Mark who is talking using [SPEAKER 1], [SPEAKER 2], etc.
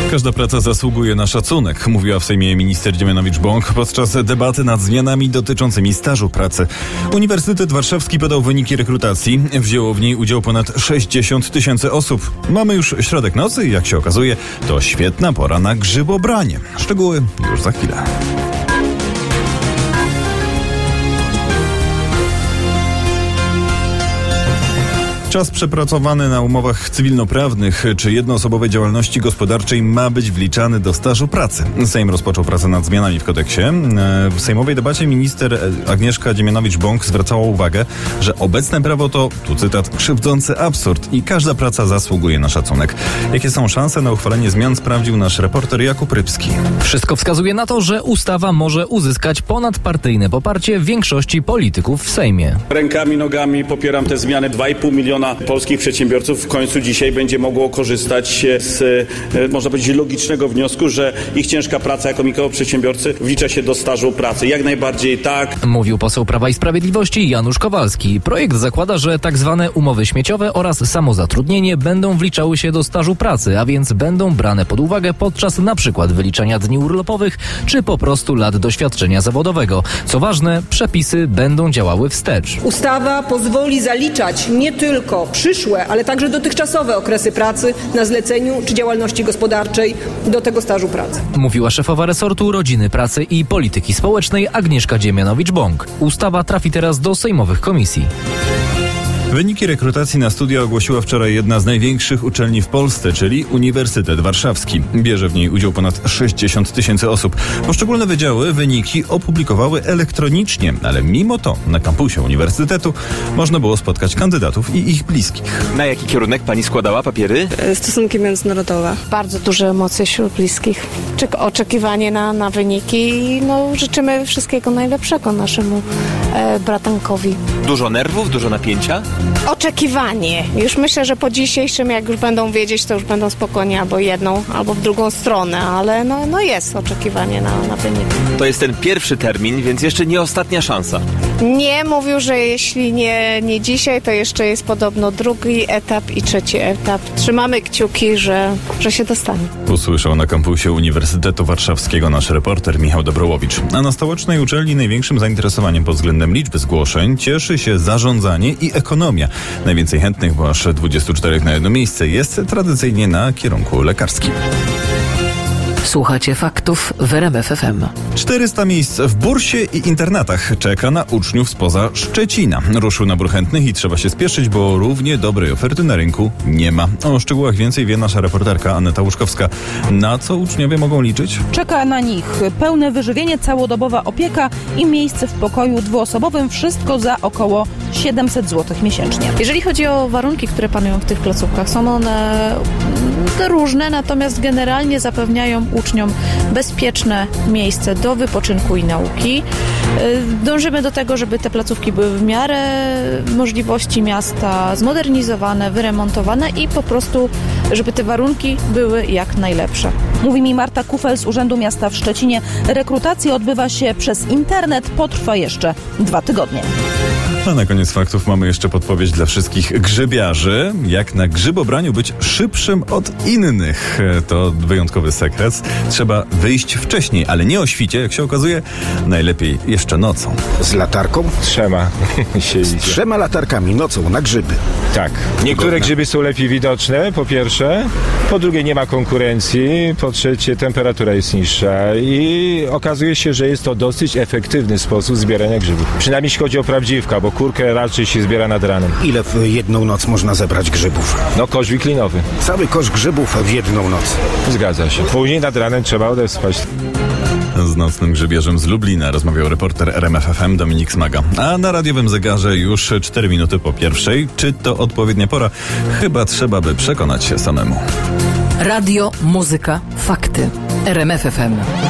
[SPEAKER 1] Każda praca zasługuje na szacunek, mówiła w Sejmie minister Dziemianowicz-Bąk podczas debaty nad zmianami dotyczącymi stażu pracy. Uniwersytet Warszawski podał wyniki rekrutacji. Wzięło w niej udział ponad 60 000 osób. Mamy już środek nocy i jak się okazuje, to świetna pora na grzybobranie. Szczegóły już za chwilę. Czas przepracowany na umowach cywilnoprawnych czy jednoosobowej działalności gospodarczej ma być wliczany do stażu pracy. Sejm rozpoczął pracę nad zmianami w kodeksie. W sejmowej debacie minister Agnieszka Dziemianowicz-Bąk zwracała uwagę, że obecne prawo to, tu cytat, krzywdzący absurd i każda praca zasługuje na szacunek. Jakie są szanse na uchwalenie zmian, sprawdził nasz reporter Jakub Rybski.
[SPEAKER 2] Wszystko wskazuje na to, że ustawa może uzyskać ponadpartyjne poparcie większości polityków w Sejmie.
[SPEAKER 3] Rękami, nogami popieram te zmiany. 2,5 miliona polskich przedsiębiorców w końcu dzisiaj będzie mogło korzystać z, można powiedzieć, logicznego wniosku, że ich ciężka praca jako mikroprzedsiębiorcy wlicza się do stażu pracy. Jak najbardziej tak.
[SPEAKER 2] Mówił poseł Prawa i Sprawiedliwości Janusz Kowalski. Projekt zakłada, że tak zwane umowy śmieciowe oraz samozatrudnienie będą wliczały się do stażu pracy, a więc będą brane pod uwagę podczas na przykład wyliczania dni urlopowych czy po prostu lat doświadczenia zawodowego. Co ważne, przepisy będą działały wstecz.
[SPEAKER 4] Ustawa pozwoli zaliczać nie tylko przyszłe, ale także dotychczasowe okresy pracy na zleceniu czy działalności gospodarczej do tego stażu pracy.
[SPEAKER 2] Mówiła szefowa resortu Rodziny, Pracy i Polityki Społecznej Agnieszka Dziemianowicz-Bąk. Ustawa trafi teraz do sejmowych komisji.
[SPEAKER 1] Wyniki rekrutacji na studia ogłosiła wczoraj jedna z największych uczelni w Polsce, czyli Uniwersytet Warszawski. Bierze w niej udział ponad 60 000 osób. Poszczególne wydziały wyniki opublikowały elektronicznie, ale mimo to na kampusie uniwersytetu można było spotkać kandydatów i ich bliskich.
[SPEAKER 5] Na jaki kierunek pani składała papiery?
[SPEAKER 6] Stosunki międzynarodowe.
[SPEAKER 7] Bardzo duże emocje wśród bliskich. Oczekiwanie na wyniki i życzymy wszystkiego najlepszego naszemu bratankowi.
[SPEAKER 5] Dużo nerwów, dużo napięcia?
[SPEAKER 7] Oczekiwanie. Już myślę, że po dzisiejszym, jak już będą wiedzieć, to już będą spokojnie albo jedną, albo w drugą stronę, ale jest oczekiwanie na wyniki.
[SPEAKER 5] To jest ten pierwszy termin, więc jeszcze nie ostatnia szansa.
[SPEAKER 7] Nie, mówił, że jeśli nie dzisiaj, to jeszcze jest podobno drugi etap i trzeci etap. Trzymamy kciuki, że się dostanie.
[SPEAKER 1] Usłyszał na kampusie Uniwersytetu Warszawskiego nasz reporter Michał Dobrołowicz. A na stołecznej uczelni największym zainteresowaniem pod względem liczby zgłoszeń cieszy się zarządzanie i ekonomia. Najwięcej chętnych, bo aż 24 na jedno miejsce, jest tradycyjnie na kierunku lekarskim.
[SPEAKER 8] Słuchacie faktów w RMF FM.
[SPEAKER 1] 400 miejsc w bursie i internatach czeka na uczniów spoza Szczecina. Ruszył nabór chętnych i trzeba się spieszyć, bo równie dobrej oferty na rynku nie ma. O szczegółach więcej wie nasza reporterka Aneta Łuszkowska. Na co uczniowie mogą liczyć?
[SPEAKER 9] Czeka na nich pełne wyżywienie, całodobowa opieka i miejsce w pokoju dwuosobowym. Wszystko za około 700 zł miesięcznie.
[SPEAKER 6] Jeżeli chodzi o warunki, które panują w tych placówkach, są one różne, natomiast generalnie zapewniają uczniom bezpieczne miejsce do wypoczynku i nauki. Dążymy do tego, żeby te placówki były w miarę możliwości miasta zmodernizowane, wyremontowane i po prostu, żeby te warunki były jak najlepsze.
[SPEAKER 9] Mówi mi Marta Kufel z Urzędu Miasta w Szczecinie. Rekrutacja odbywa się przez internet, potrwa jeszcze 2 tygodnie.
[SPEAKER 1] A na koniec faktów mamy jeszcze podpowiedź dla wszystkich grzybiarzy. Jak na grzybobraniu być szybszym od innych? To wyjątkowy sekret. Trzeba wyjść wcześniej, ale nie o świcie, jak się okazuje, najlepiej jeszcze nocą.
[SPEAKER 10] Z latarką?
[SPEAKER 11] Z
[SPEAKER 10] 3 latarkami nocą na grzyby.
[SPEAKER 11] Tak. Niektóre grzyby są lepiej widoczne, po pierwsze. Po drugie, nie ma konkurencji. Po trzecie, temperatura jest niższa. I okazuje się, że jest to dosyć efektywny sposób zbierania grzybów. Przynajmniej jeśli chodzi o prawdziwka, bo kurkę raczej się zbiera nad ranem.
[SPEAKER 10] Ile w jedną noc można zebrać grzybów?
[SPEAKER 11] Kosz wiklinowy.
[SPEAKER 10] Cały kosz grzybów w jedną noc.
[SPEAKER 11] Zgadza się. Później nad ranem trzeba odespać.
[SPEAKER 1] Z nocnym grzybiarzem z Lublina rozmawiał reporter RMF FM Dominik Smaga. A na radiowym zegarze już 4 minuty po 1:00. Czy to odpowiednia pora? Chyba trzeba by przekonać się samemu.
[SPEAKER 8] Radio, muzyka, fakty. RMF FM.